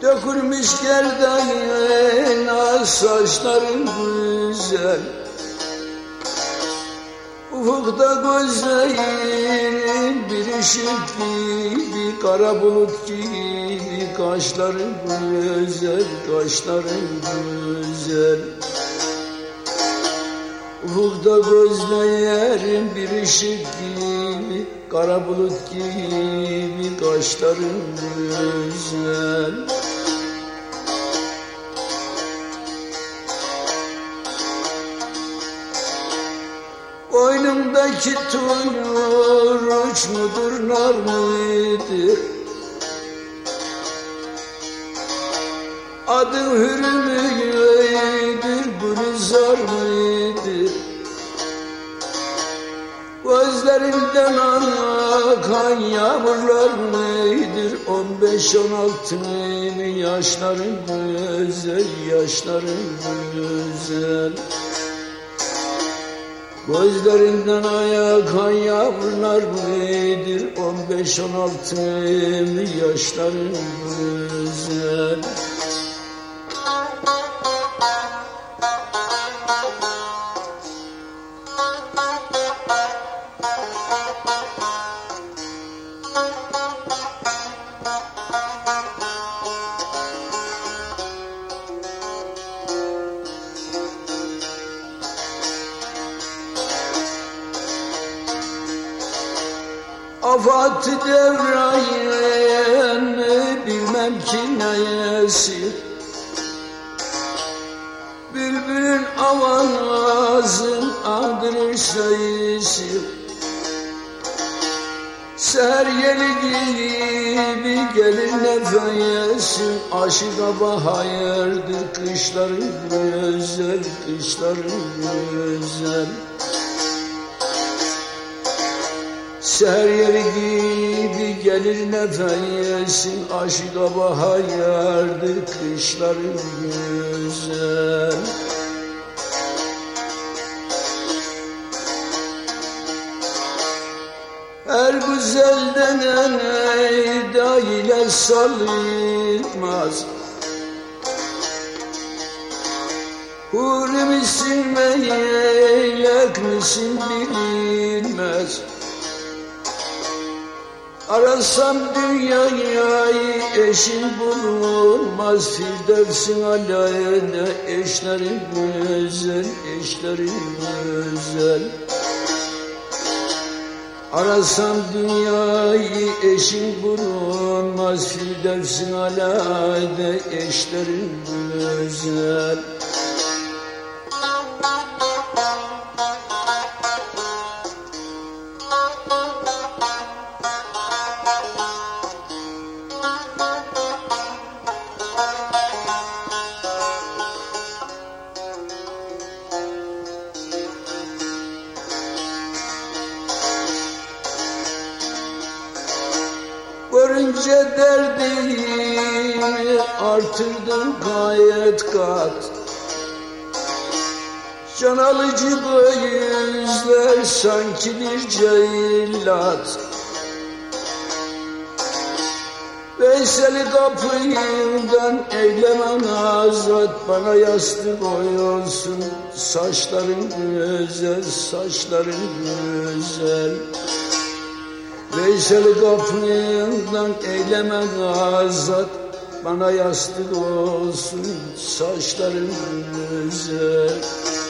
Dökülmüş gerdanına saçların güzel. Ufukta gözlerin bir ışık gibi, kara bulut gibi, kaşların güzel, kaşların güzel. Ufukta gözlerin bir ışık gibi, kara bulut gibi, kaşların güzel. Boynumdaki tuyur uç mudur, nar mıdır? Adın Hür müdür, Gülizar mıdır? Gözlerinden akan yağmurlar mıdır? 15-16 yaşların güzel, yaşların güzel. Gözlerinden akan yağmurlar mıdır? 15-16 yaşların güzel. Afat devrayen bilmem ki neyesi, bülbülün avazın andırır sayısı. Seher yeli gibi gelir nefesi, aşığa bahayırdır kışların güzel, kışların güzel. Seher yeri gibi gelir nefesin, aşığa bahayırdır kışların güzel. Her güzelden eda ile salınmaz. Hur misin melek misin bilinmez. Arasam dünyayı eşin bulunmaz. Firdevs'in alayına eşlerin güzel, eşlerin güzel. Arasam dünyayı eşin bulunmaz. Firdevs'in alayına eşlerin güzel. Görünce derdimi artırdım gayet kat. Can alıcı gözler sanki bir cellat. Veysel'i kapıyımdan eylemem azat, bana yastık oyulsun saçların güzel, saçların güzel. Veysel'i kapıyımdan eyleme azat, bana yastık olsun saçların güzel.